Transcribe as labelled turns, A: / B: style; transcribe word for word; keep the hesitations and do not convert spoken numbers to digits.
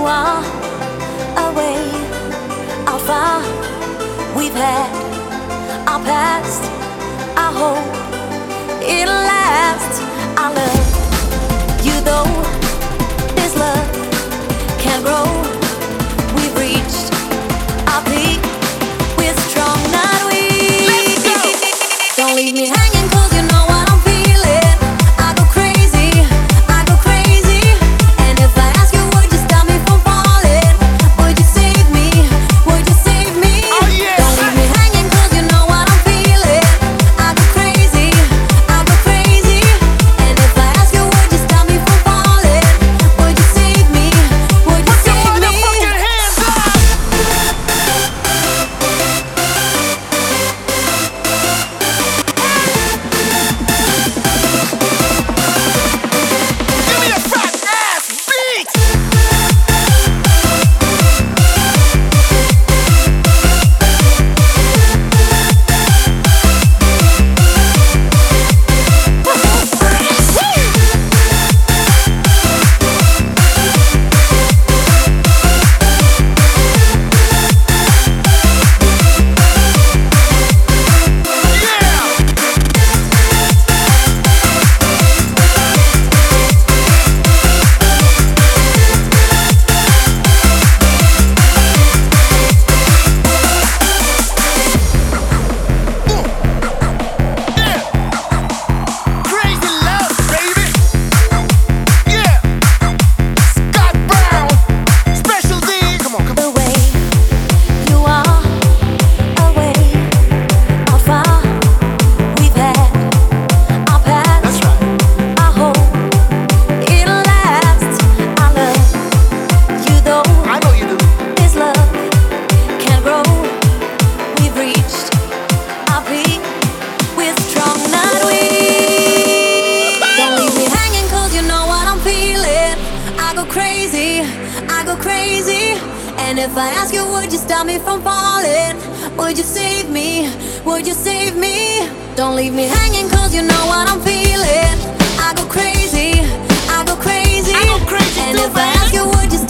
A: are away, how far we've had our past. I hope it'll last. I love you though this love can grow. We've reached our peak. We're strong, not weak. Don't leave me hanging, 'cause you know what I'm feeling. I go crazy, I go crazy. And if I ask you, would you stop me from falling? Would you save me? Would you save me?
B: Oh, yeah.
A: Don't leave me hanging, 'cause you know what I'm feeling. I go crazy, I go crazy. And if I ask you, would you stop me from falling? Would you save me? Would you
B: Put your
A: save me?
B: motherfucking hands up! Give me a fat ass beat! Crazy love, baby. Yeah. Scott Brown, Special D. Come on, come on.
A: The way you are away, how far we've had our past.
B: That's right.
A: I hope it'll last. I love you though
B: I know you do.
A: this love can grow. We've reached our peak. We're strong, not weak. Don't leave me hanging, 'cause you know what I'm feeling. I go crazy, I go crazy. And if I ask you, would you stop me from falling? Would you save me? Would you save me? Don't leave me hanging, 'cause you know what I'm feeling. I go crazy, I go crazy.
B: I go crazy
A: And
B: too,
A: if I
B: baby.
A: ask you, would you